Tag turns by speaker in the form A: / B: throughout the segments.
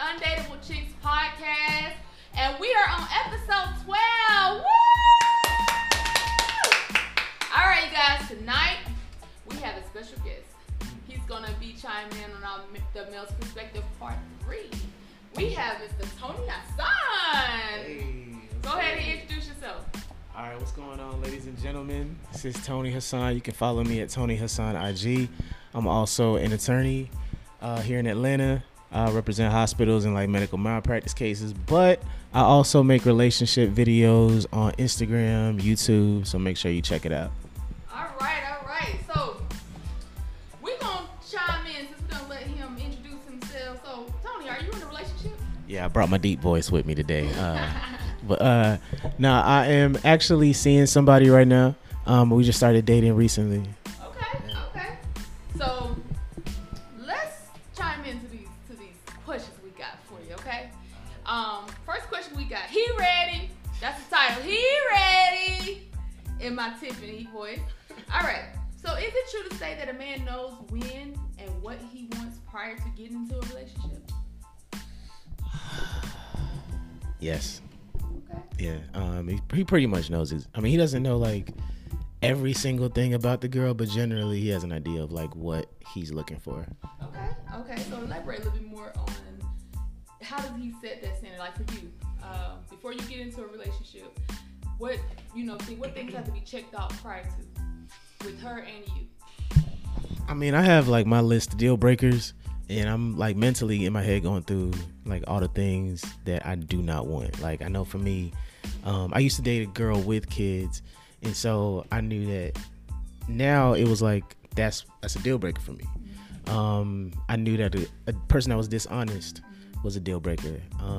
A: Undateable Chicks podcast, and we are on episode 12. Woo! All right, you guys. Tonight we have a special guest. He's gonna be chiming in on the Male's Perspective Part 3. We have Mr. Tony Hassan.
B: Hey,
A: Go ahead and introduce yourself.
B: all right, what's going on, ladies and gentlemen? This is Tony Hassan. You can follow me at Tony Hassan IG. I'm also an attorney here in Atlanta. I represent hospitals and like medical malpractice cases, but I also make relationship videos on Instagram, YouTube, so make sure you check it out.
A: All right. So we're gonna chime in since we're gonna let him introduce himself. So Tony, are you in a relationship?
B: Yeah, I brought my deep voice with me today. But now I am actually seeing somebody right now. We just started dating recently.
A: Okay. So let's chime into these questions we got for you, okay? First question we got. He ready? That's the title. He ready? In my Tiffany voice. All right. So is it true to say that a man knows when and what he wants prior to getting into a relationship?
B: Yes.
A: Okay.
B: Yeah. He pretty much knows he doesn't know like every single thing about the girl, but generally he has an idea of like what he's looking for.
A: Okay. So elaborate a little bit more on how does he set that standard? Like for you, before you get into a relationship, what things have to be checked off prior to with her and you?
B: I have like my list of deal breakers, and I'm like mentally in my head going through like all the things that I do not want. Like I know for me, I used to date a girl with kids, and so I knew that now it was like that's a deal breaker for me. I knew that a person that was dishonest was a deal breaker.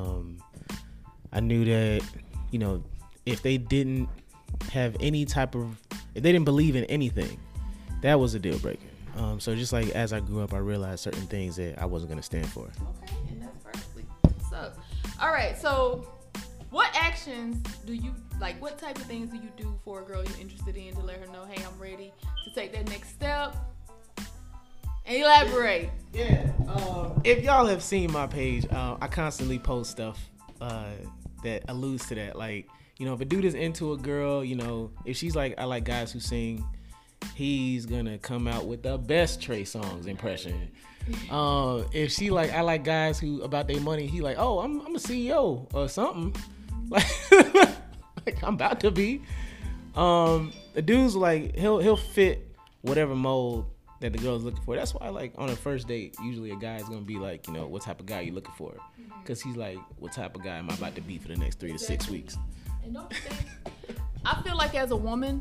B: I knew that, if they didn't have if they didn't believe in anything, that was a deal breaker. So just like as I grew up, I realized certain things that I wasn't going to stand for.
A: Okay, and that's perfectly what's up. All right, so what actions do you, like what type of things do you do for a girl you're interested in to let her know, hey, I'm ready to take that next step? And elaborate.
B: Yeah. If y'all have seen my page, I constantly post stuff that alludes to that. Like, if a dude is into a girl, if she's like, I like guys who sing, he's gonna come out with the best Trey Songz impression. If she like, I like guys who about their money, he like, oh, I'm a CEO or something. Like I'm about to be. The dude's like, he'll fit whatever mold that the girl's looking for. That's why, like, on a first date, usually a guy is gonna be like, what type of guy you looking for? Because he's like, what type of guy am I about to be for the next 3 to 6 weeks?
A: And don't you think, I feel like as a woman,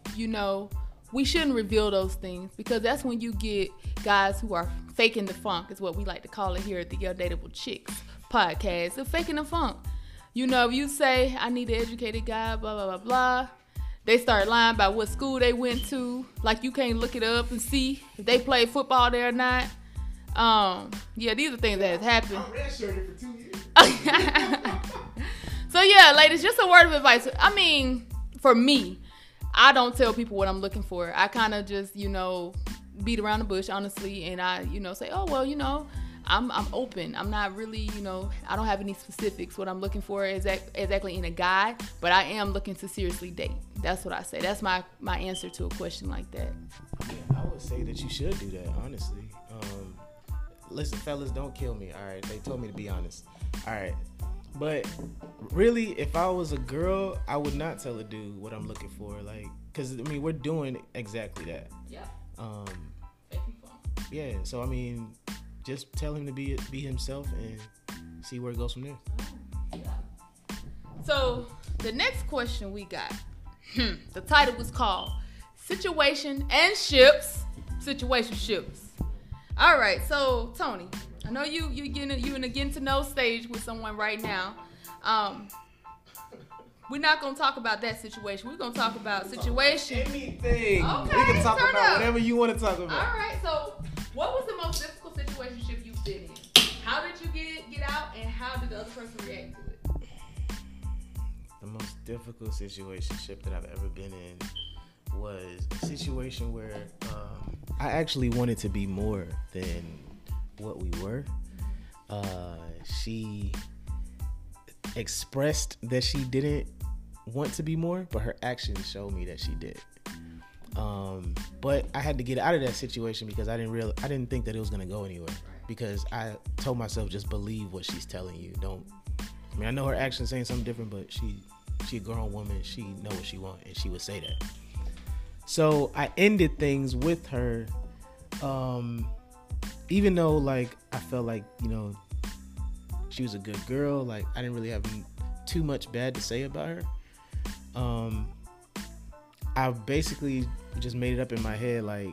A: we shouldn't reveal those things because that's when you get guys who are faking the funk, is what we like to call it here at the Undateable Chicks podcast. They're faking the funk. If you say, I need an educated guy, blah, blah, blah, blah, they start lying about what school they went to. Like you can't look it up and see if they played football there or not. Yeah, these are things that has happened.
B: I'm redshirted for 2 years.
A: So yeah, ladies, just a word of advice. For me, I don't tell people what I'm looking for. I kind of just, beat around the bush, honestly, and I, say, oh, well, I'm open. I'm not really, I don't have any specifics what I'm looking for exactly in a guy, but I am looking to seriously date. That's what I say. That's my answer to a question like that.
B: Yeah, I would say that you should do that, honestly. Listen, fellas, don't kill me, all right? They told me to be honest, all right? But really, if I was a girl, I would not tell a dude what I'm looking for, like, because, we're doing exactly that.
A: Yeah.
B: Yeah, so, just tell him to be himself and see where it goes from there.
A: Yeah. So, the next question we got, the title was called Situationships. All right, so Tony, I know you in a getting to know stage with someone right now. We're not gonna talk about that situation. We're gonna talk about situation.
B: Anything.
A: Okay,
B: we can talk about
A: up.
B: whatever you want to talk about.
A: All right. So, what was the most difficult situationship you've been in? How did you get out, and how did the other person react to it?
B: The most difficult situationship that I've ever been in was a situation where I actually wanted to be more than what we were. She expressed that she didn't want to be more, but her actions showed me that she did. But I had to get out of that situation because I didn't think that it was gonna go anywhere. Because I told myself, just believe what she's telling you. I know her actions saying something different, but she a grown woman. She know what she want, and she would say that. So I ended things with her, even though like I felt like she was a good girl. Like I didn't really have too much bad to say about her. I basically just made it up in my head like,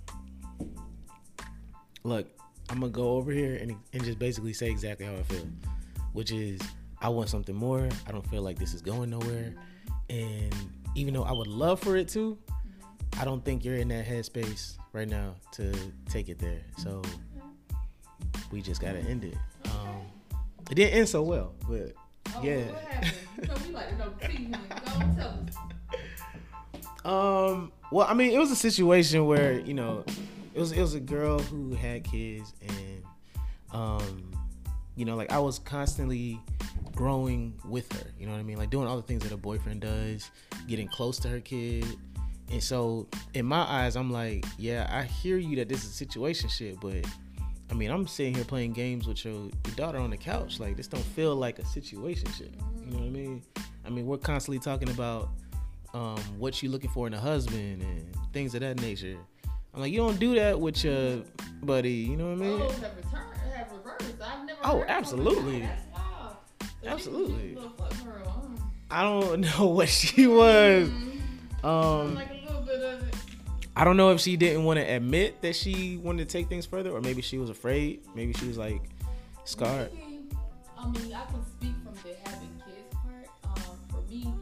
B: look, I'm gonna go over here and just basically say exactly how I feel, which is I want something more. I don't feel like this is going nowhere, and even though I would love for it to, I don't think you're in that headspace right now to take it there. So we just gotta end it. It didn't end so well, but yeah.
A: What happened? We like to know the tea. Go and tell us.
B: Well, I mean, it was a situation where it was a girl who had kids, and like I was constantly growing with her. You know what I mean? Like doing all the things that a boyfriend does, getting close to her kid. And so in my eyes, I'm like, yeah, I hear you that this is a situationship, but I mean, I'm sitting here playing games with your daughter on the couch. Like, this don't feel like a situationship. You know what I mean? I mean, we're constantly talking about what you're looking for in a husband and things of that nature. I'm like, you don't do that with your buddy. You know what I mean?
A: Oh, have reversed. I've never.
B: Oh, absolutely.
A: That's wild.
B: Absolutely.
A: She's a little fuck girl.
B: I don't know what she was.
A: Like a little bit of it.
B: I don't know if she didn't want to admit that she wanted to take things further, or maybe she was afraid. Maybe she was like scarred.
A: Maybe, I mean, I can speak from the having kids part. For me,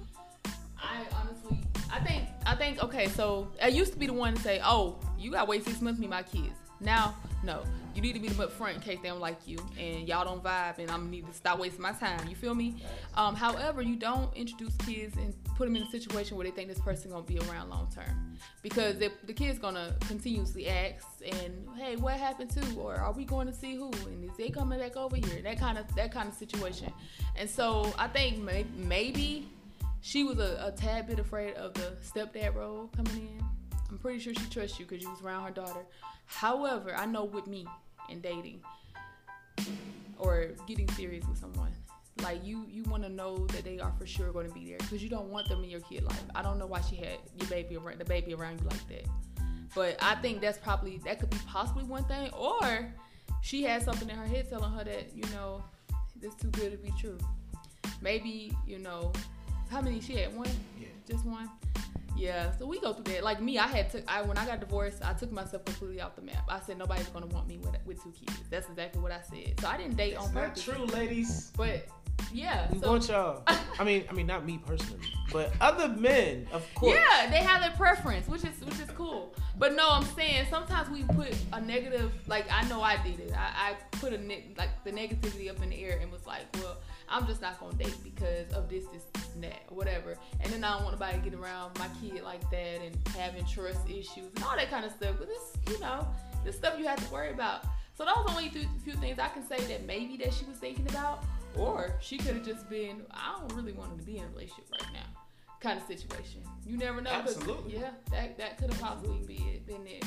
A: I think okay, so I used to be the one to say, oh, you gotta wait 6 months to meet my kids. Now, no. You need to be up front in case they don't like you and y'all don't vibe, and I'm gonna need to stop wasting my time. You feel me? However, you don't introduce kids and put them in a situation where they think this person gonna be around long term, because the kid's gonna continuously ask, and hey, what happened to, or are we going to see who, and is they coming back over here? That kind of situation. And so I think maybe she was a tad bit afraid of the stepdad role coming in. I'm pretty sure she trusts you because you was around her daughter. However, I know with me and dating or getting serious with someone, like you want to know that they are for sure going to be there, because you don't want them in your kid life. I don't know why she had the baby around you like that, but I think that could be possibly one thing, or she had something in her head telling her that this too good to be true. Maybe how many she had? One?
B: Yeah.
A: Just one? Yeah, so we go through that. Like me, when I got divorced, I took myself completely off the map. I said nobody's gonna want me with 2 kids. That's exactly what I said. So I didn't date on purpose.
B: That's not true, ladies.
A: But yeah,
B: we want y'all. I mean, not me personally, but other men, of course.
A: Yeah, they have their preference, which is cool. But no, I'm saying sometimes we put a negative. Like I know I did it. I put the negativity up in the air and was like, well, I'm just not gonna date because of this, and that, or whatever. And then I don't want nobody to get around my kid like that and having trust issues and all that kind of stuff. But this stuff you have to worry about. So those are only a few things I can say that maybe that she was thinking about, or she could have just been, I don't really want to be in a relationship right now, kind of situation. You never know.
B: Absolutely.
A: Yeah, that could have possibly been it.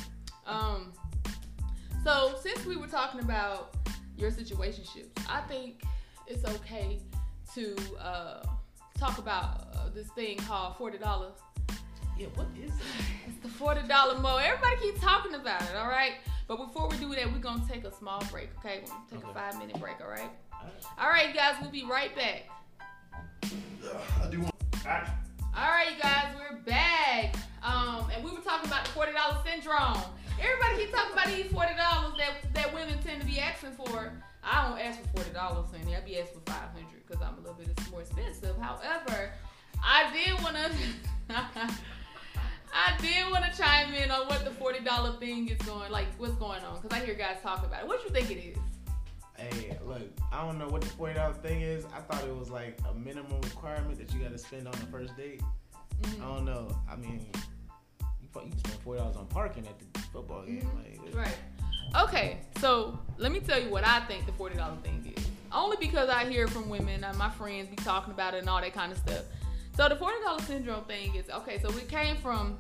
A: So since we were talking about your situationships, I think it's okay to talk about this thing called $40.
B: Yeah, what is it?
A: It's the $40 mo. Everybody keeps talking about it, all right? But before we do that, we're going to take a small break, okay? We're going to take a 5-minute break, all right? All right, you guys, we'll be right back.
C: I do want action.
A: All right, you guys, we're back. And we were talking about the $40 syndrome. Everybody keeps talking about these $40 that women tend to be asking for. I don't ask for $40, honey. I be asking for $500 because I'm a little bit more expensive. However, I did want to chime in on what the $40 thing is what's going on, because I hear guys talk about it. What do you think it is?
B: Hey, look, I don't know what the $40 thing is. I thought it was like a minimum requirement that you got to spend on the first date. Mm-hmm. I don't know. I mean, you can spend $40 on parking at the football game.
A: Mm-hmm. Right. Okay, so let me tell you what I think the $40 thing is. Only because I hear from women and my friends be talking about it and all that kind of stuff. So the $40 syndrome thing is, okay, so it came from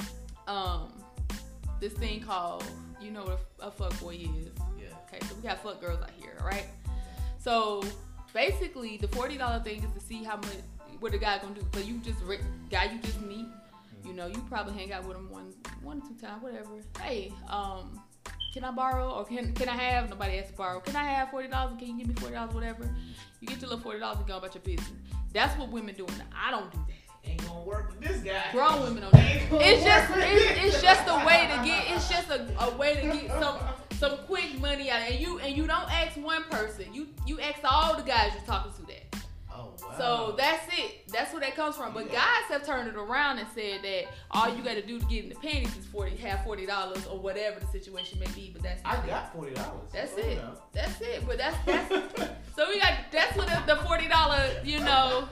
A: this thing called, you know what a fuckboy is.
B: Yeah.
A: Okay, so we got fuck girls out here, right? So basically the $40 thing is to see how much, what the guy gonna do. So you just, guy you just meet, you know, you probably hang out with him one or two times, whatever. Hey, can I borrow or can I have? Nobody asked to borrow. Can I have $40? Can you give me $40? Whatever. You get your little $40 and go about your business. That's what women do. I don't do that.
B: Ain't gonna work with this guy.
A: Grown women don't do that. It's just a way to get. It's just a way to get some quick money out. And you don't ask one person. You ask all the guys you're talking to that.
B: Oh wow.
A: So that's it. That's where that comes from. But guys have turned it around and said that all you got to do to get in the panties is have $40 or whatever the situation may be. But that's
B: I got $40.
A: That's it. No. That's it. But that's so we got. That's what the $40. You know.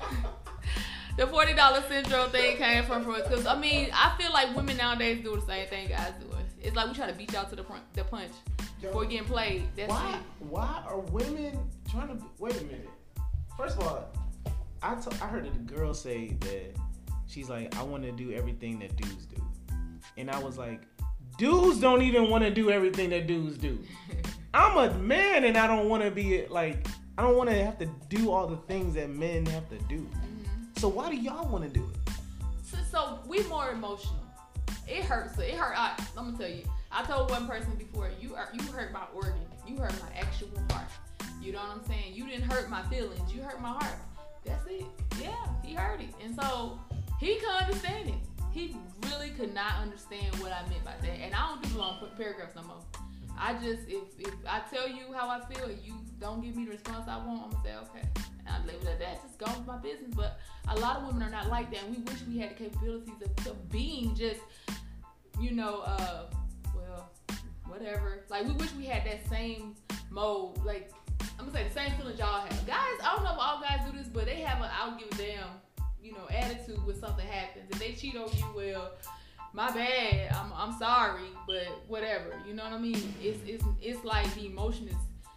A: The $40 syndrome thing came from us. Because, I mean, I feel like women nowadays do the same thing guys do. It's like we try to beat y'all to the punch before getting played. That's
B: why,
A: it.
B: Why are women trying to... Wait a minute. First of all, I heard a girl say that she's like, I want to do everything that dudes do. And I was like, dudes don't even want to do everything that dudes do. I'm a man and I don't want to be like... I don't want to have to do all the things that men have to do. So why do y'all want to do it?
A: So we more emotional. It hurts. It hurt. I'm gonna tell you. I told one person before, you hurt my organ. You hurt my actual heart. You know what I'm saying? You didn't hurt my feelings. You hurt my heart. That's it. Yeah, he hurt it. And so he couldn't understand it. He really could not understand what I meant by that. And I don't do long paragraphs no more. I just, if I tell you how I feel and you don't give me the response I want, I'm gonna say, okay. And I leave it at that. Just go with my business. But a lot of women are not like that. And we wish we had the capabilities of being just, you know, well, whatever. Like, we wish we had that same mode. Like, I'm gonna say the same feelings y'all have. Guys, I don't know if all guys do this, but they have a I'll give a damn, you know, attitude when something happens. If they cheat on you, well, my bad. I'm sorry, but whatever. You know what I mean? It's like the emotion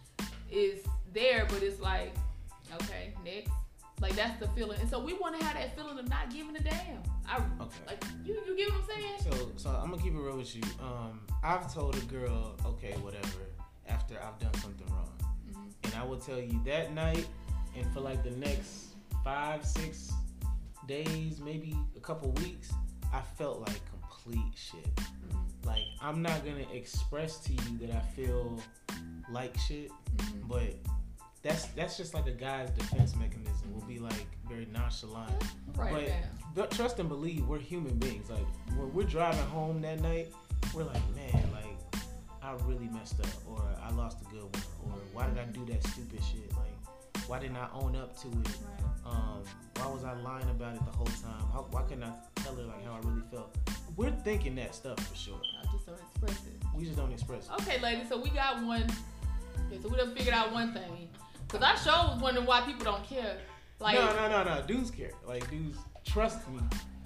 A: is there, but it's like, okay, next. Like, that's the feeling. And so we want to have that feeling of not giving a damn.
B: Okay.
A: Like, you get what I'm saying?
B: So I'm gonna keep it real with you. I've told a girl, okay, whatever, after I've done something wrong. Mm-hmm. And I will tell you that night and for like the next 5-6 days, maybe a couple weeks, I felt like complete shit. Mm-hmm. Like, I'm not gonna express to you that I feel like shit, mm-hmm. but that's just like a guy's defense mechanism. We'll be like very nonchalant.
A: Right.
B: But trust and believe, we're human beings. Like, when we're driving home that night, we're like, man, like, I really messed up, or I lost a good one, or why did I do that stupid shit? Like, why didn't I own up to it? Right. Why was I lying about it the whole time? Why couldn't I tell her like how I really felt? We're thinking that stuff for sure.
A: I just don't express it.
B: We just don't express it.
A: Okay, ladies, so we got one. Okay, so we done figured out one thing. Cause I sure was wondering why people don't care. Like,
B: no. Dudes care. Like, dudes, trust me.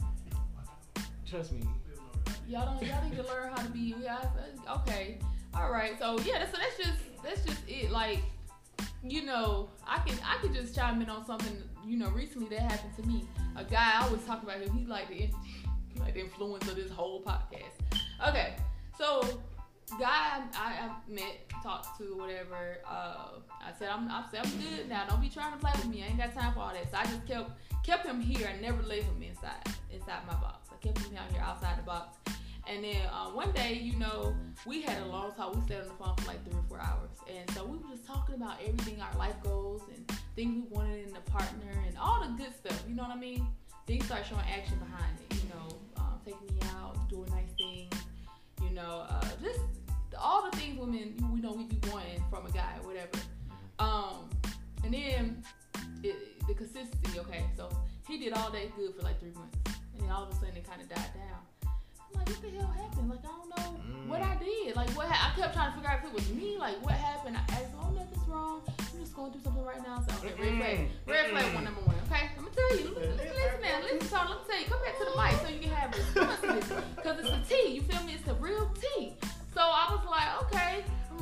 B: Trust me.
A: Y'all need to learn how to be. Okay. All right. So yeah. So that's just it. Like, you know, I could just chime in on something. You know, recently that happened to me. A guy, I always talk about him. He's like the influence of this whole podcast. Okay. So, guy I met, talked to, whatever. I said I'm good now. Don't be trying to play with me. I ain't got time for all that. So I just kept him here. I never let him inside my box. I kept him down here outside the box. And then one day, you know, we had a long talk. We stayed on the phone for like 3 or 4 hours. And so we were just talking about everything, our life goals and things we wanted in a partner and all the good stuff. You know what I mean? Things start showing action behind it. You know, taking me out, doing nice things. You know, just all the things women, we know we be wanting from a guy or whatever. And then the consistency, okay, so he did all that good for like 3 months. And then all of a sudden it kind of died down. I'm like, what the hell happened? Like, I don't know what I did. Like, I kept trying to figure out if it was me. Like, what happened? I asked him, oh, nothing's wrong. I'm just going through something right now. So, okay, red flag one, number 1. Okay, I'm going to tell you. Listen now. Listen, Tony. Let me tell you. Come back to the mic so you can have response to this. Because it's the tea. You feel me? It's the real tea. So I was like, okay. I'm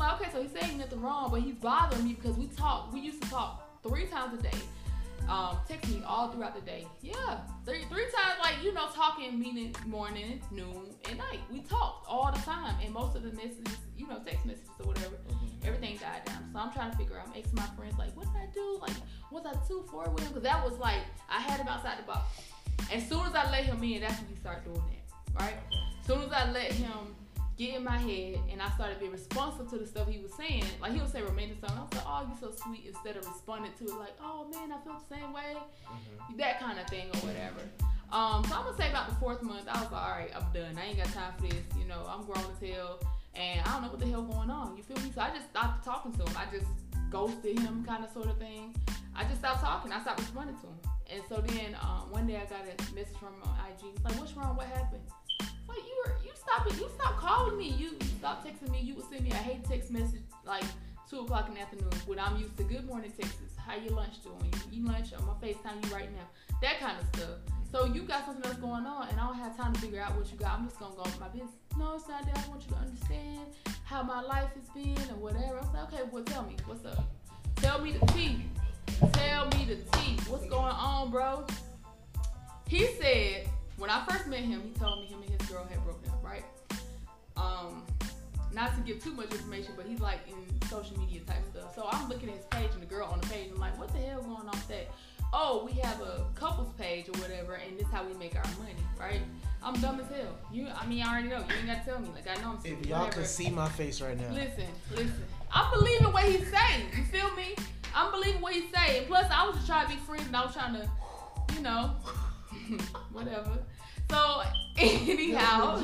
A: wrong, but he's bothering me because we used to talk 3 times a day. Text me all throughout the day. Yeah, three times, like, you know, talking, meaning morning, noon, and night. We talked all the time, and most of the messages, you know, text messages or whatever, everything died down. So I'm trying to figure out, I'm asking my friends, like, what did I do? Like, was I too forward with him? Because that was like, I had him outside the box. As soon as I let him in, that's when he started doing that, right? As soon as I let him get in my head and I started being responsive to the stuff he was saying, like he would say romantic stuff, and I was like, oh, you're so sweet, instead of responding to it like, oh man, I feel the same way, that kind of thing or whatever. So I'm gonna say about the 4th month, I was like, all right, I'm done. I ain't got time for this. You know, I'm grown as hell, and I don't know what the hell going on. You feel me? So I just stopped talking to him. I just ghosted him, kind of sort of thing. I just stopped talking. I stopped responding to him. And so then one day I got a message from him on IG. It's like, what's wrong? What happened? Like, you stopped calling me. You stopped texting me. You would send me a hate text message like 2 o'clock in the afternoon when I'm used to good morning texts. How your lunch doing? You eat lunch on my FaceTime you right now. That kind of stuff. So you got something else going on, and I don't have time to figure out what you got. I'm just gonna go with my business. No, it's not that. I want you to understand how my life has been and whatever. I was like, okay, well, tell me what's up. Tell me the tea. Tell me the tea. What's going on, bro? He said when I first met him, he told me him and his girl had broken up, right? Not to give too much information, but he's like in social media type stuff. So I'm looking at his page and the girl on the page. I'm like, what the hell going on with that? Oh, we have a couples page or whatever, and this is how we make our money, right? I'm dumb as hell. I already know. You ain't gotta tell me. Like, I know I'm stupid.
B: If y'all could see my face right now.
A: Listen. I'm believing what he's saying. You feel me? I'm believing what he's saying. Plus, I was just trying to be friends, and I was trying to, you know, whatever. So, anyhow.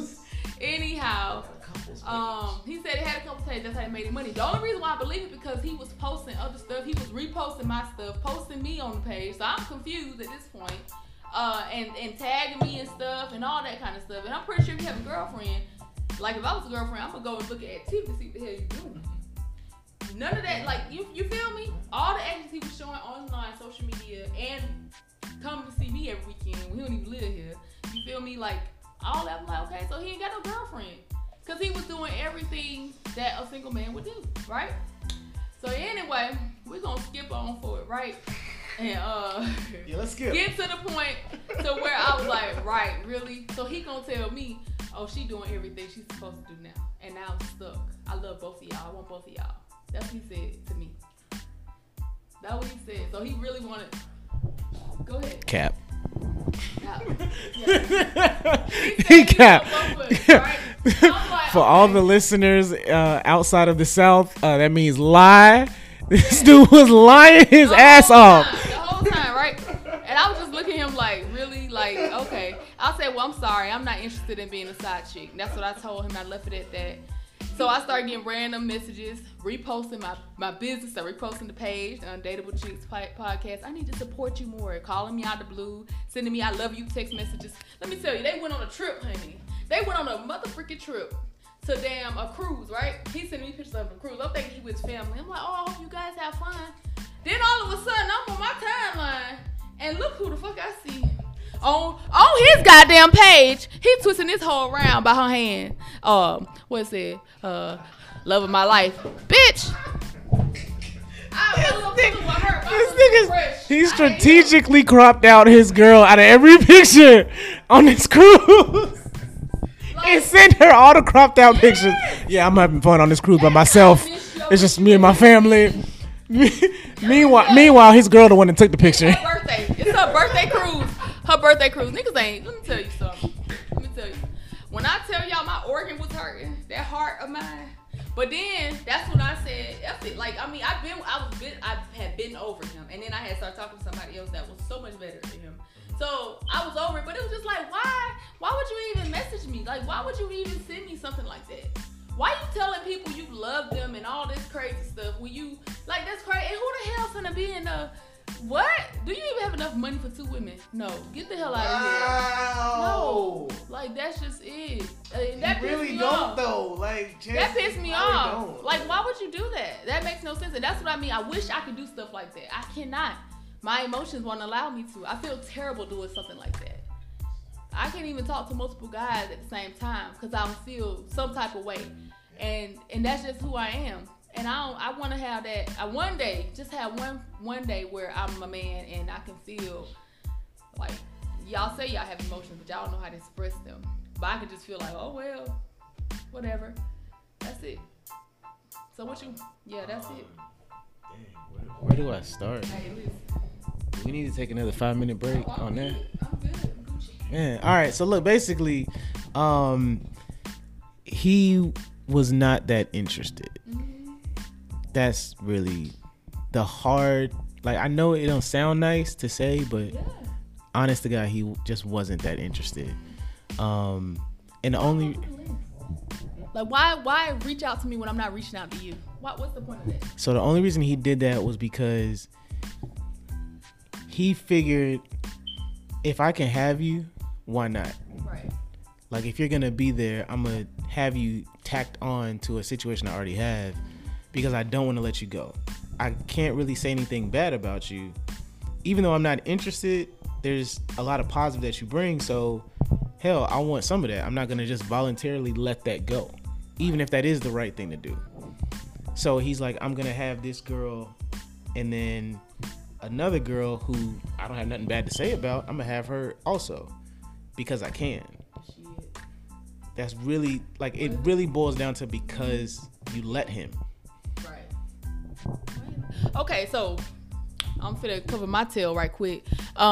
A: He said he had a couple pages. That's how he made his money. The only reason why I believe it because he was posting other stuff. He was reposting my stuff, posting me on the page. So I'm confused at this point. And tagging me and stuff and all that kind of stuff. And I'm pretty sure if you have a girlfriend, like if I was a girlfriend, I'm gonna go and look at activity to see what the hell you doing. None of that, like you feel me? All the actions he was showing online, social media, and coming to see me every weekend. We don't even live here. You feel me? Like all that. I'm like, okay, so he ain't got no girlfriend. Because he was doing everything that a single man would do, right? So anyway, we're going to skip on for it, right? And
B: yeah, let's skip.
A: Get to the point to where I was like, right, really? So he going to tell me, oh, she doing everything she's supposed to do now. And now I'm stuck. I love both of y'all. I want both of y'all. That's what he said to me. That's what he said. So he really wanted... Go ahead.
B: Cap.
A: Yeah.
B: He cap.
A: Right?
B: For all the listeners outside of the South, that means lie. This dude was lying his ass off.
A: The whole time, right? And I was just looking at him like, really? Like, okay. I said, well, I'm sorry. I'm not interested in being a side chick. That's what I told him. I left it at that. So I started getting random messages, reposting my business, reposting the page, Undateable Chicks podcast. I need to support you more. Calling me out the blue, sending me I love you text messages. Let me tell you, they went on a trip, honey. They went on a motherfucking trip to damn a cruise, right? He sent me pictures of the cruise. I'm thinking he with his family. I'm like, oh, I hope you guys have fun. Then all of a sudden, I'm on my timeline, and look who the fuck I see. On his goddamn page, he twisting this whole around by her hand. What's it? Love of my life, bitch.
B: He strategically cropped out his girl out of every picture on this cruise. And sent her all the cropped out pictures. Yeah, I'm having fun on this cruise by myself. It's just me and my family. Meanwhile, his girl the one that took the picture.
A: It's her birthday. It's her birthday cruise. Her birthday cruise. Niggas ain't. Let me tell you something. When I tell y'all my organ was hurting, that heart of mine. But then that's when I said, F it. Like, I mean, I had been over him, and then I had started talking to somebody else that was so much better than him. So I was over it, but it was just like, why would you even message me? Like, why would you even send me something like that? Why you telling people you love them and all this crazy stuff when you, like, that's crazy. And who the hell's gonna be in the, what? Do you even have enough money for 2 women? No, get the hell out of here. No, like, that's just it. That
B: really don't though. Like,
A: that pissed me off. Like, why would you do that? That makes no sense. And that's what I mean. I wish I could do stuff like that. I cannot. My emotions won't allow me to. I feel terrible doing something like that. I can't even talk to multiple guys at the same time because I feel some type of way. And that's just who I am. And I want to have that. I one day, just have one day where I'm a man and I can feel like y'all say y'all have emotions, but y'all don't know how to express them. But I can just feel like, oh well, whatever. That's it. So what you? Yeah, that's it.
B: Dang, where do I start?
A: Hey, listen.
B: We need to take another 5-minute break on that.
A: I'm good. Gucci.
B: Man, all right. So look, basically, he was not that interested.
A: Mm-hmm.
B: That's really the hard. Like, I know it don't sound nice to say, but
A: Yeah.
B: honest to God, he just wasn't that interested. And the only
A: Like, why reach out to me when I'm not reaching out to you? What's the point of that?
B: so the only reason he did that was because he figured, if I can have you, why not?
A: Right.
B: Like, if you're gonna be there, I'm gonna have you tacked on to a situation I already have, because I don't want to let you go. I can't really say anything bad about you, even though I'm not interested. There's a lot of positive that you bring, so hell, I want some of that. I'm not gonna just voluntarily let that go, even if that is the right thing to do. So he's like, I'm gonna have this girl, and then another girl who I don't have nothing bad to say about, I'm gonna have her also, because I can.
A: Shit.
B: That's really, like, it really boils down to because you let him.
A: Right. Okay, so I'm finna cover my tail right quick.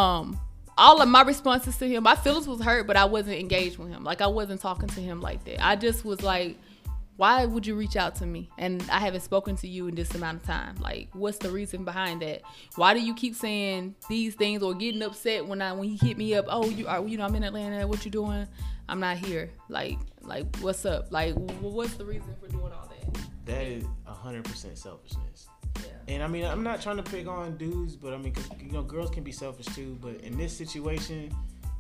A: All of my responses to him, my feelings was hurt, but I wasn't engaged with him. Like, I wasn't talking to him like that. I just was like, why would you reach out to me? And I haven't spoken to you in this amount of time. Like, what's the reason behind that? Why do you keep saying these things or getting upset when he hit me up? Oh, I'm in Atlanta. What you doing? I'm not here. Like, what's up? Like, what's the reason for doing all that?
B: That is 100% selfishness.
A: Yeah.
B: And I mean, I'm not trying to pick on dudes, but I mean, 'cause, you know, girls can be selfish too. But in this situation,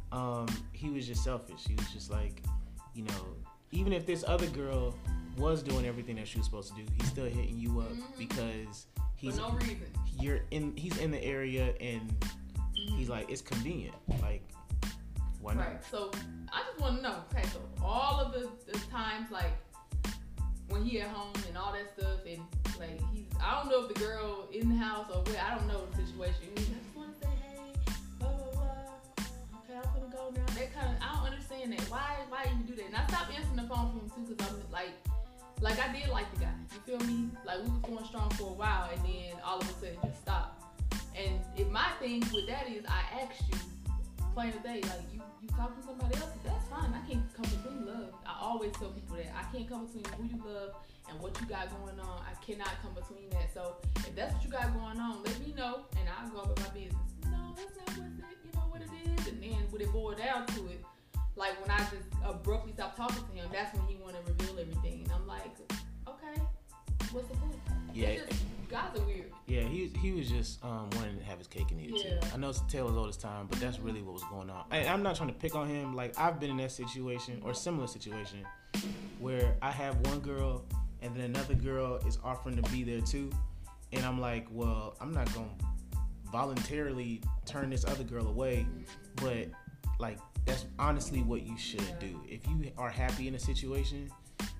B: he was just selfish. He was just like, you know, even if this other girl was doing everything that she was supposed to do, he's still hitting you up because he's
A: For no reason.
B: He's in the area, and he's like, it's convenient. Like, why not?
A: Right. So I just want to know. Okay. So all of the times, like when he at home and all that stuff, and like I don't know if the girl in the house or where, I don't know the situation. I just want to say, hey, blah blah blah. Okay, I'm gonna go now. That kind of, I don't understand that. Why you do that? And I stopped answering the phone for him too, because I'm like I did like the guy. You feel me? Like, we was going strong for a while, and then all of a sudden just stopped. And if my thing with that is, I asked you plain as day, like, you talking to somebody else, that's fine. I can't come between love. I always tell people that I can't come between who you love and what you got going on. I cannot come between that. So if that's what you got going on, let me know, and I'll go about my business. No, that's not what it, you know what it is. And then when it boiled down to it, like when I just abruptly stopped talking to him, that's when he wanted to reveal everything. And I'm like, okay, what's the point?
B: Yeah.
A: Guys are weird.
B: Yeah, he was just wanting to have his cake and eat it too.
A: Yeah.
B: I know it's a tale as old as time, but that's really what was going on. I'm not trying to pick on him. Like, I've been in that situation or similar situation where I have one girl and then another girl is offering to be there too, and I'm like, well, I'm not gonna voluntarily turn this other girl away, but like, that's honestly what you should do. If you are happy in a situation,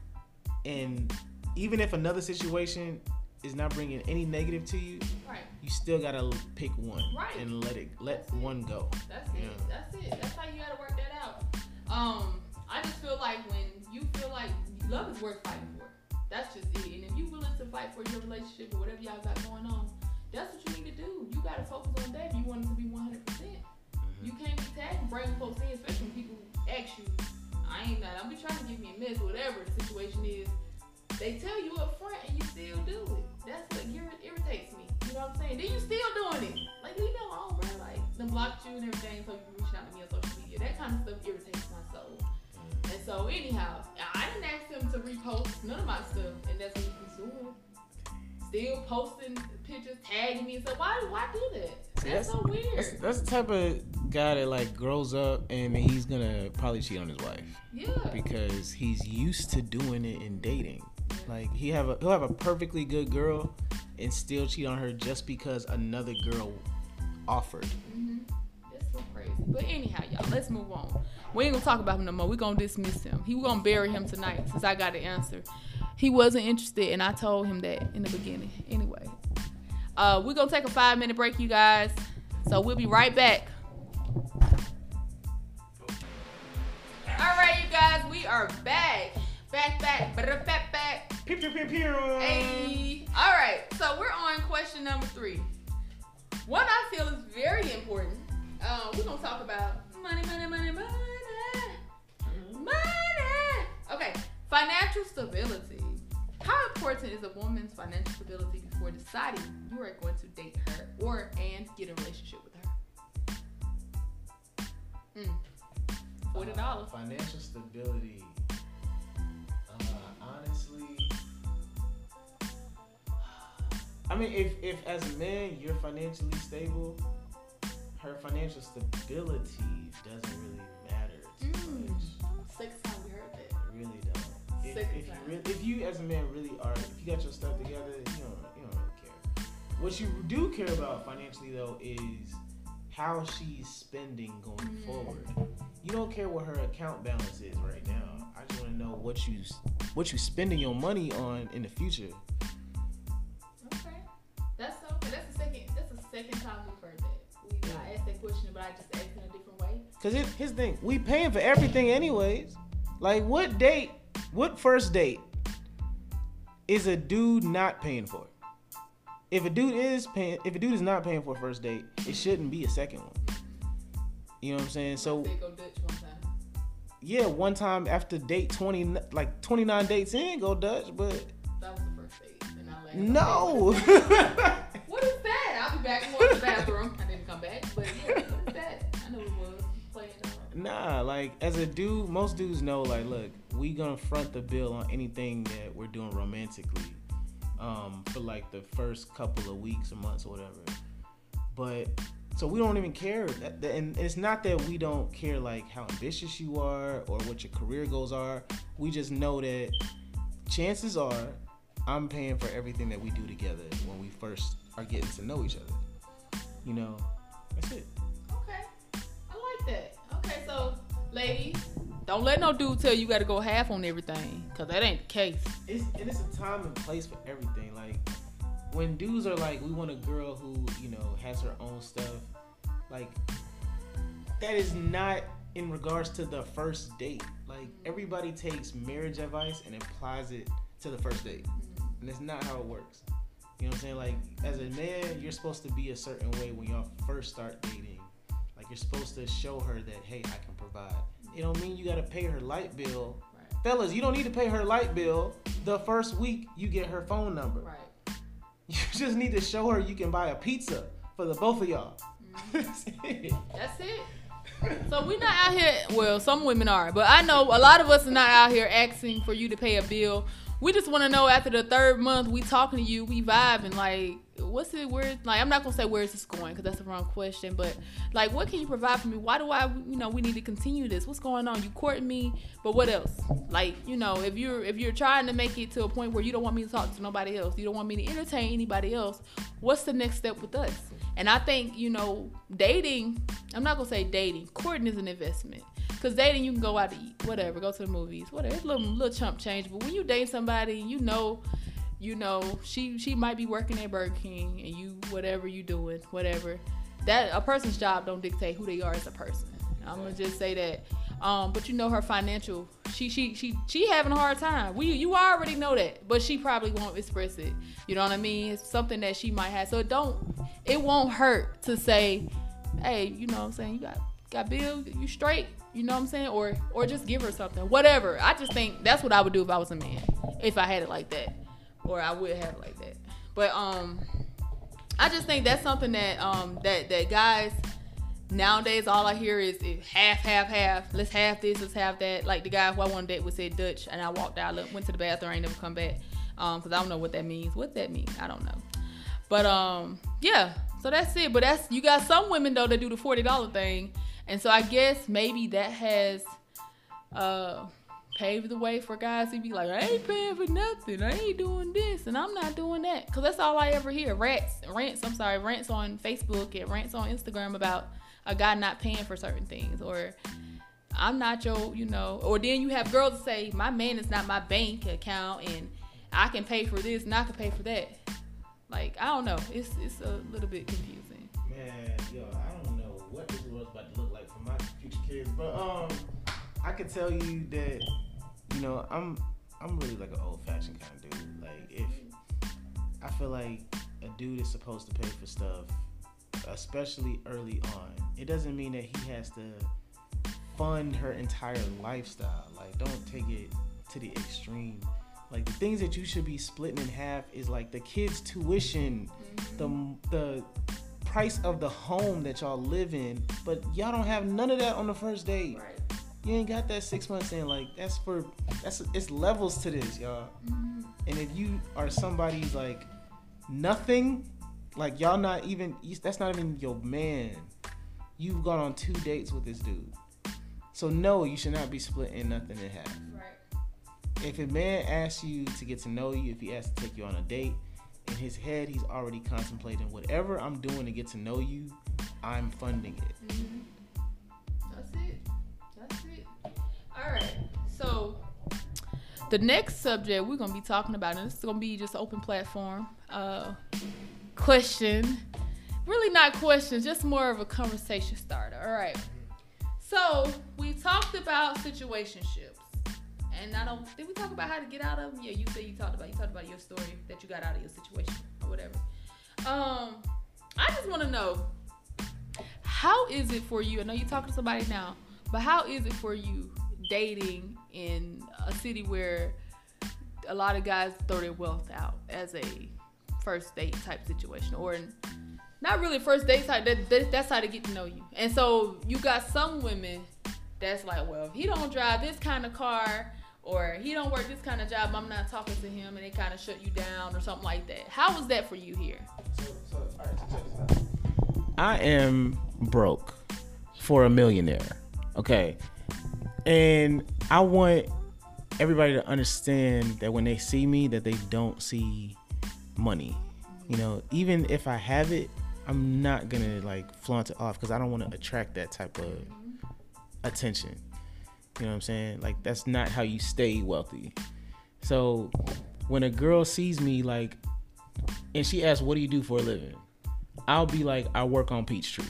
B: and even if another situation is not bringing any negative to you,
A: right,
B: you still gotta pick one,
A: right,
B: and let one go.
A: That's it. That's it. That's how you gotta work that out. I just feel like when you feel like love is worth fighting for, that's just it. And if you're willing to fight for your relationship or whatever y'all got going on, that's what you need to do. You gotta focus on that if you want it to be 100%. You can't be tagging, bringing folks in, especially when people ask you, I'm be trying to give me a mess, whatever the situation is. They tell you up front and you still do it. That's what irritates me. You know what I'm saying? Then you still doing it. Like, leave me alone, bro. Like, them blocked you and everything, so you can reach out to me on social media. That kind of stuff irritates my soul. And so, anyhow, I didn't ask him to repost none of my stuff, and that's what he was doing. Still posting pictures, tagging me. So why do that? That's so weird.
B: That's the type of guy that like grows up and he's gonna probably cheat on his wife.
A: Yeah.
B: Because he's used to doing it in dating. Like, he'll have a perfectly good girl and still cheat on her just because another girl offered.
A: Mm-hmm. That's so crazy. But anyhow, y'all, let's move on. We ain't gonna talk about him no more. We're gonna dismiss him. We're gonna bury him tonight since I got the answer. he wasn't interested, and I told him that in the beginning. Anyway, we're gonna take a 5-minute break, you guys. So we'll be right back. All right, you guys, we are back. Back.
B: Pew, pew, pew, pew.
A: Hey. All right, so we're on question number 3. One I feel is very important. We're gonna talk about money. Okay, financial stability. How important is a woman's financial stability before deciding you are going to date her and get a relationship with her? $40.
B: Financial stability. Honestly, I mean, if as a man you're financially stable, her financial stability doesn't really matter too much.
A: Second time we heard that.
B: It really don't. If you as a man really are, if you got your stuff together, you don't really care. What you do care about financially though is how she's spending going forward. You don't care what her account balance is right now. I just want to know what you spending your money on in the future.
A: Okay, that's the second time we've heard that. I asked that question, but I just asked in a different way.
B: Cause his thing, we paying for everything anyways. Like what first date is a dude not paying for? If a dude is not paying for a first date, it shouldn't be a second one. You know what I'm saying? So
A: they go Dutch one time.
B: Yeah, one time after date 20, like 29 dates in, go Dutch, but
A: that was the first date, and I laughed.
B: No.
A: What is that? I'll be back and forth to the bathroom. I didn't come back, but yeah, what is that? I know it was playing.
B: Nah, like as a dude, most dudes know, like, look, we gonna front the bill on anything that we're doing romantically, for like the first couple of weeks or months or whatever. But so we don't even care, and it's not that we don't care like how ambitious you are or what your career goals are. We just know that chances are I'm paying for everything that we do together when we first are getting to know each other. You know, that's it.
A: Okay, I like that. Okay, so ladies, don't let no dude tell you got to go half on everything, cause that ain't the case.
B: It's a time and place for everything. Like when dudes are like, we want a girl who, you know, has her own stuff. Like that is not in regards to the first date. Like everybody takes marriage advice and applies it to the first date, and it's not how it works. You know what I'm saying? Like as a man, you're supposed to be a certain way when y'all first start dating. Like you're supposed to show her that, hey, I can provide. It don't mean you gotta pay her light bill. Right. Fellas, you don't need to pay her light bill the first week you get her phone number.
A: Right.
B: You just need to show her you can buy a pizza for the both of y'all.
A: That's it. So we're not out here, well, some women are, but I know a lot of us are not out here asking for you to pay a bill. We just want to know after the 3rd month we talking to you, we vibing, like, what's it, where, like, I'm not going to say where is this going because that's the wrong question, but like, what can you provide for me? Why do I, you know, we need to continue this? What's going on? You courting me, but what else? Like, you know, if you're trying to make it to a point where you don't want me to talk to nobody else, you don't want me to entertain anybody else, what's the next step with us? And I think, you know, dating, I'm not going to say dating, courting is an investment. Because dating, you can go out to eat, whatever, go to the movies, whatever. It's a little chump change. But when you date somebody, you know, she might be working at Burger King and you, whatever you doing, whatever. That a person's job don't dictate who they are as a person. I'm going to just say that. But you know her financial, she having a hard time. You already know that, but she probably won't express it. You know what I mean? It's something that she might have. So it won't hurt to say, hey, you know what I'm saying? You got bills, you straight, you know what I'm saying? Or just give her something, whatever. I just think that's what I would do if I was a man, if I had it like that, or I would have it like that. But I just think that's something that that guys nowadays, all I hear is half. Let's have this, let's have that. Like the guy who I wanted to date was said Dutch, and I walked out, went to the bathroom, I ain't never come back, because I don't know what that means. What that mean? I don't know. But yeah. So that's it. But you got some women though that do the $40 thing, and so I guess maybe that has paved the way for guys to be like, I ain't paying for nothing. I ain't doing this, and I'm not doing that, because that's all I ever hear. Rants on Facebook and rants on Instagram about a guy not paying for certain things, or I'm not your, you know. Or then you have girls that say, my man is not my bank account, and I can pay for this and I can pay for that. Like, I don't know. It's a little bit confusing.
B: Man, yo, I don't know what this world's about to look like for my future kids, but I can tell you that, you know, I'm really like an old-fashioned kind of dude. Like, if I feel like a dude is supposed to pay for stuff, especially early on, it doesn't mean that he has to fund her entire lifestyle. Like, don't take it to the extreme. Like, the things that you should be splitting in half is like the kids' tuition, the price of the home that y'all live in, but y'all don't have none of that on the first date.
A: Right.
B: You ain't got that 6 months in. Like, it's levels to this, y'all. And if you are somebody's like nothing, like y'all not even, that's not even your man. You've gone on 2 dates with this dude. So no, you should not be splitting nothing in half.
A: Right.
B: If a man asks you to get to know you, if he asks to take you on a date, in his head he's already contemplating, whatever I'm doing to get to know you, I'm funding it.
A: That's it. All right. So the next subject we're gonna be talking about, and this is gonna be just open platform question. Really not questions, just more of a conversation starter. All right. So we talked about situationships. And did we talk about how to get out of them? Yeah, you said you talked about your story that you got out of your situation or whatever. I just want to know, how is it for you? I know you're talking to somebody now, but how is it for you dating in a city where a lot of guys throw their wealth out as a first date type situation, or not really first date type? That's how they get to know you. And so you got some women that's like, well, if he don't drive this kind of car, or he don't work this kind of job, I'm not talking to him, and they kind of shut you down or something like that. How was that for you here?
B: So all right, check this out. I am broke for a millionaire, okay? And I want everybody to understand that when they see me, that they don't see money. You know, even if I have it, I'm not gonna like flaunt it off because I don't want to attract that type of attention. You know what I'm saying? Like, that's not how you stay wealthy. So when a girl sees me, like, and she asks, what do you do for a living? I'll be like, I work on Peachtree.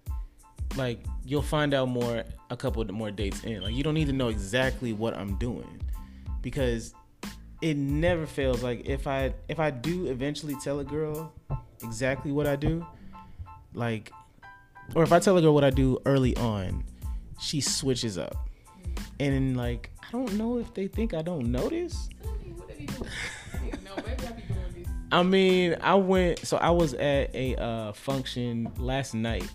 B: Like, you'll find out more a couple of more dates in. Like, you don't need to know exactly what I'm doing, because it never fails. Like, if I do eventually tell a girl exactly what I do, like, or if I tell a girl what I do early on, she switches up. And like, I don't know if they think I don't notice.
A: What are you doing? No, maybe I be doing this.
B: I mean, I was at a function last night,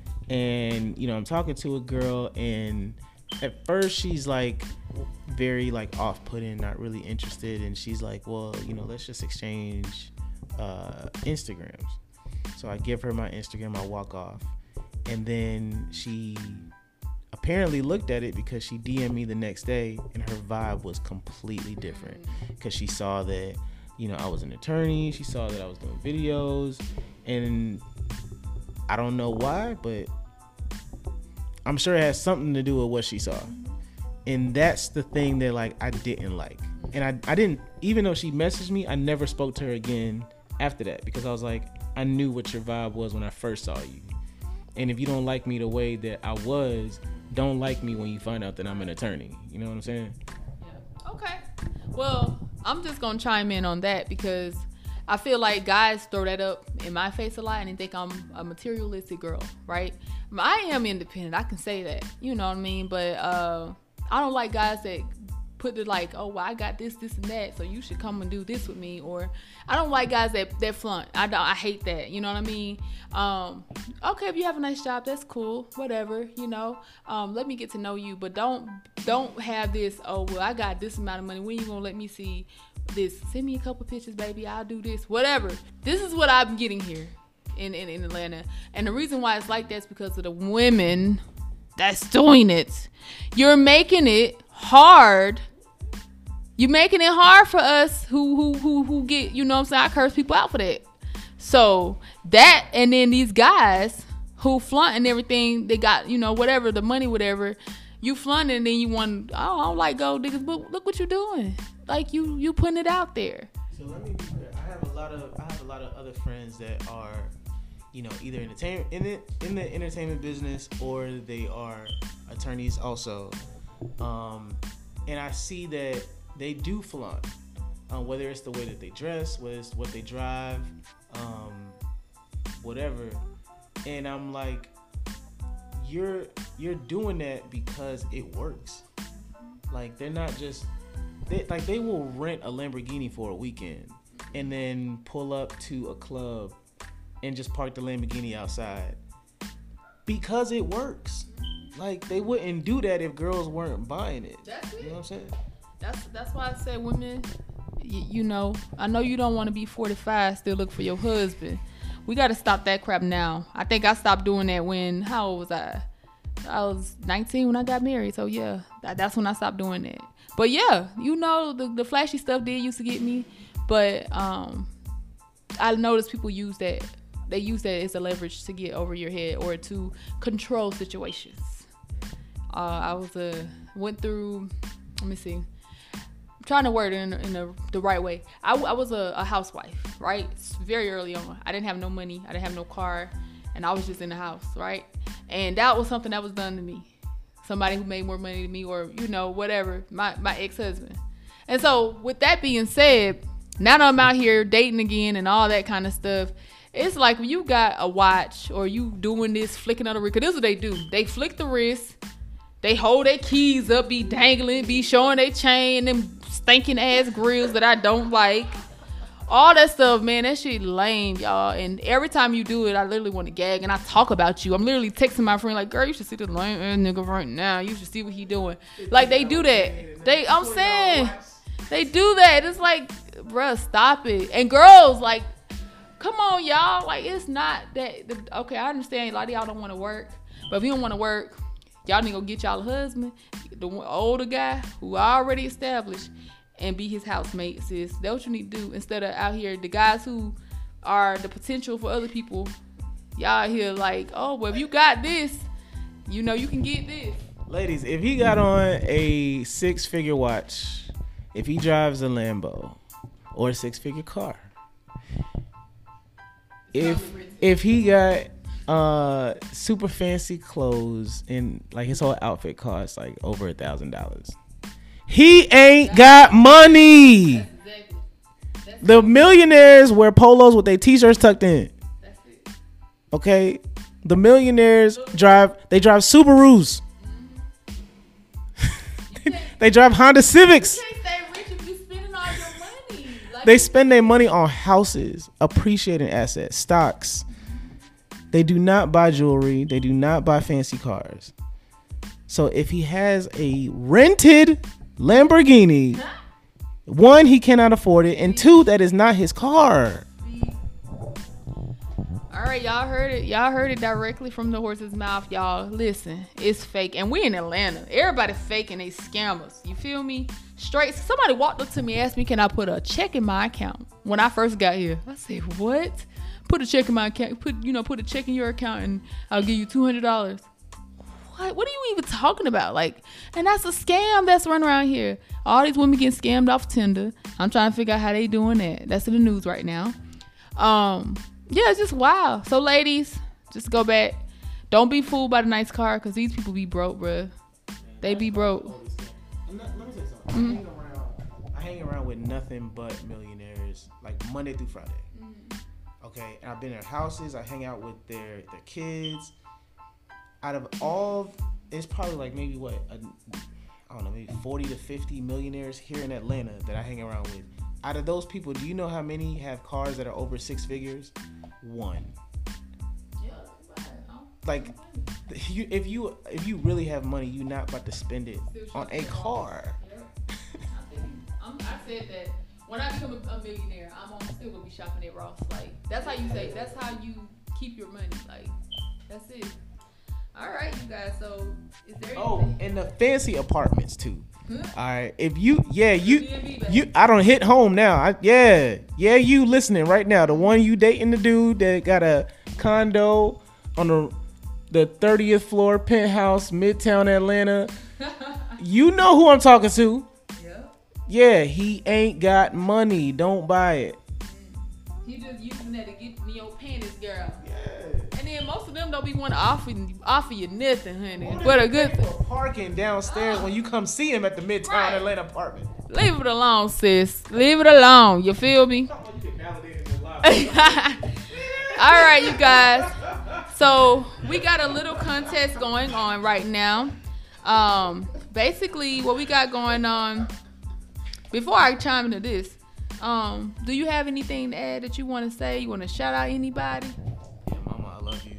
B: and you know, I'm talking to a girl, and at first she's like very like off-putting, not really interested, and she's like, well, you know, let's just exchange Instagrams. So I give her my Instagram, I walk off, and then she apparently looked at it because she DM'd me the next day, and her vibe was completely different because she saw that, you know, I was an attorney. She saw that I was doing videos, and I don't know why, but I'm sure it has something to do with what she saw. And that's the thing that like I didn't like. And I didn't, even though she messaged me, I never spoke to her again after that, because I was like, I knew what your vibe was when I first saw you. And if you don't like me the way that I was, don't like me when you find out that I'm an attorney. You know what I'm saying?
A: Yeah. Okay. Well, I'm just going to chime in on that because I feel like guys throw that up in my face a lot and they think I'm a materialistic girl, right? I am independent. I can say that. You know what I mean? But I don't like guys that put it like, oh, well, I got this, and that, so you should come and do this with me. Or I don't like guys that flaunt. I hate that. You know what I mean? Okay, if you have a nice job, that's cool. Whatever, you know. Let me get to know you, but don't have this, oh, well, I got this amount of money. When you gonna let me see this? Send me a couple pictures, baby. I'll do this. Whatever. This is what I'm getting here in Atlanta. And the reason why it's like that is because of the women that's doing it. You're making it hard. You're making it hard for us who get, you know what I'm saying? I curse people out for that. So that, and then these guys who flaunt and everything, they got, you know, whatever, the money, whatever, you flaunt and then you want, oh, I don't like gold diggers, but look what you're doing. like you putting it out there.
B: So let me be clear. I have a lot of other friends that are, you know, either in the entertainment business or they are attorneys also, and I see that they do flaunt, whether it's the way that they dress, whether it's what they drive, whatever, and I'm like, you're doing that because it works. Like they're not just they will rent a Lamborghini for a weekend and then pull up to a club and just park the Lamborghini outside because it works. Like they wouldn't do that if girls weren't buying it.
A: That's it.
B: You know what I'm saying?
A: That's why I say women, you know, I know you don't want to be 45 still look for your husband. We got to stop that crap now. I think I stopped doing that when, how old was I? I was 19 when I got married. So yeah, that's when I stopped doing that. But yeah, you know, the flashy stuff did used to get me. But I noticed people use that. They use that as a leverage to get over your head or to control situations. I went through, let me see. I'm trying to word it in the right way. I was a housewife, right? It's very early on. I didn't have no money. I didn't have no car. And I was just in the house, right? And that was something that was done to me. Somebody who made more money than me or, you know, whatever, my ex-husband. And so with that being said, now that I'm out here dating again and all that kind of stuff, it's like when you got a watch or you doing this flicking on the wrist, 'cause this is what they do. They flick the wrist. They hold their keys up, be dangling, be showing their chain, them stinking ass grills that I don't like. All that stuff, man, that shit lame, y'all. And every time you do it, I literally want to gag and I talk about you. I'm literally texting my friend like, girl, you should see this lame ass nigga right now. You should see what he doing. Like, they do that. I'm saying, they do that. It's like, bruh, stop it. And girls, like, come on, y'all. Like, it's not that. Okay, I understand a lot of y'all don't want to work. But if you don't want to work, y'all need to go get y'all a husband, the older guy who already established, and be his housemate, sis. That's what you need to do instead of out here, the guys who are the potential for other people. Y'all out here like, oh, well, if you got this, you know you can get this.
B: Ladies, if he got on a 6-figure watch, if he drives a Lambo or a 6-figure car, if he got super fancy clothes and like his whole outfit costs like over $1,000. He ain't got money. That's the millionaires wear polos with their t-shirts tucked in. That's it. Okay? The millionaires drive Subarus. They drive Honda Civics.
A: You can't stay rich if you spending all your money. Like,
B: they spend their money on houses, appreciating assets, stocks. They do not buy jewelry. They do not buy fancy cars. So if he has a rented Lamborghini, one, he cannot afford it, and two, that is not his car.
A: All right, y'all heard it. Y'all heard it directly from the horse's mouth. Y'all, listen, it's fake, and we in Atlanta. Everybody fake and they scammers. You feel me? Straight. Somebody walked up to me, asked me, "Can I put a check in my account?" When I first got here, I said, "What? Put a check in my account. Put a check in your account, and I'll give you $200." What are you even talking about? Like, and that's a scam that's running around here. All these women getting scammed off Tinder. I'm trying to figure out how they doing that. That's in the news right now. Yeah, it's just wild. So ladies, just go back. Don't be fooled by the nice car, because these people be broke, bruh. They be broke.
B: Let me say something. I hang around with nothing but millionaires, like Monday through Friday. Okay, and I've been in their houses. I hang out with their kids. Out of all, it's probably like maybe I don't know, maybe 40 to 50 millionaires here in Atlanta that I hang around with. Out of those people, do you know how many have cars that are over 6 figures? One.
A: Yeah,
B: like, if you really have money, you're not about to spend it on a car.
A: Yeah. I said that when I become a millionaire, I'm still gonna be shopping at Ross. Like, that's how you say. That's how you keep your money. Like, that's it. All right, you guys. So, is there anything?
B: And the fancy apartments too. All right, if you I don't hit home now. You listening right now? The one you dating, the dude that got a condo on the 30th floor penthouse, Midtown Atlanta. You know who I'm talking to.
A: Yeah.
B: Yeah, he ain't got money. Don't buy it.
A: You just using that to get me your panties, girl.
B: Yeah.
A: And then most of them don't be want to offer you nothing, honey.
B: What
A: But
B: if
A: a
B: you
A: good
B: pay for parking downstairs when you come see him at the Midtown
A: Right.
B: Atlanta apartment.
A: leave it alone, sis. Leave it alone. You feel me?
B: Oh, you get validated in life.
A: All right, you guys. So we got a little contest going on right now. Basically, what we got going on. Before I chime into this, do you have anything to add that you want to say? You want to shout out anybody?
B: Yeah, Mama, I love you.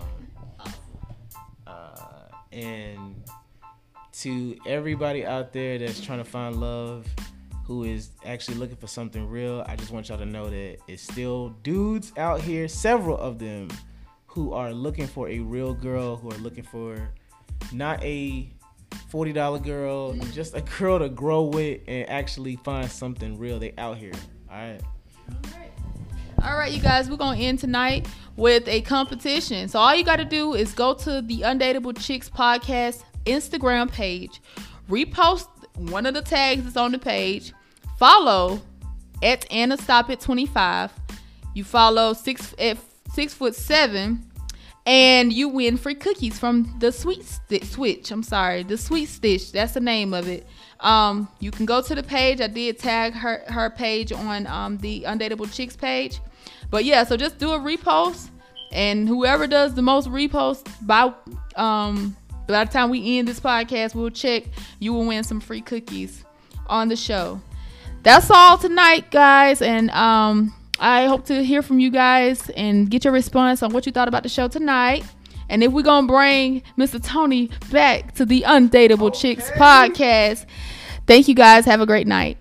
B: And to everybody out there that's trying to find love, who is actually looking for something real, I just want y'all to know that it's still dudes out here, several of them, who are looking for a real girl, who are looking for not a $40 girl, just a girl to grow with and actually find something real. They out here. All right.
A: All right, you guys, we're going to end tonight with a competition. So all you got to do is go to the Undateable Chicks podcast Instagram page, repost one of the tags that's on the page, follow at AnnaStopIt25. You follow 6'7", and you win free cookies from the Sweet Switch. The Sweet Stitch. That's the name of it. You can go to the page. I did tag her page on the Undateable Chicks page. But yeah, so just do a repost, and whoever does the most reposts by the time we end this podcast, we'll check. You will win some free cookies on the show. That's all tonight, guys, and I hope to hear from you guys and get your response on what you thought about the show tonight. And if we're going to bring Mr. Tony back to the Undateable Chicks podcast. Thank you guys. Have a great night.